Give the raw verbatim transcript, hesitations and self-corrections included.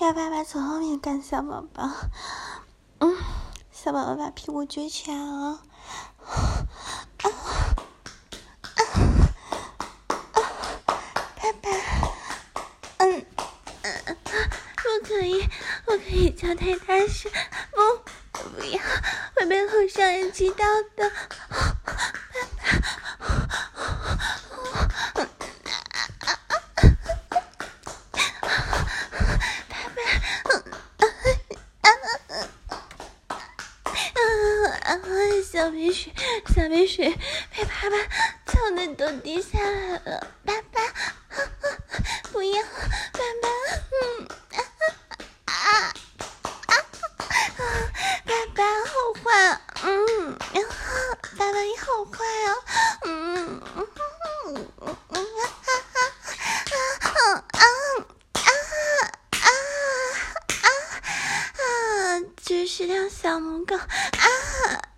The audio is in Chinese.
要爸爸从后面干小宝宝。嗯，小宝宝把屁股撅起来了。啊啊啊！爸爸，嗯嗯，不可以，不可以叫太大声，不，不要，会被后上人知道的。小鼻水，小鼻水被爸爸呛得都滴下来了。爸爸，不要，爸爸，嗯啊啊啊啊！爸爸好坏，嗯，爸爸你好坏哦，嗯嗯嗯嗯啊啊啊啊啊啊啊！这是条小母狗啊！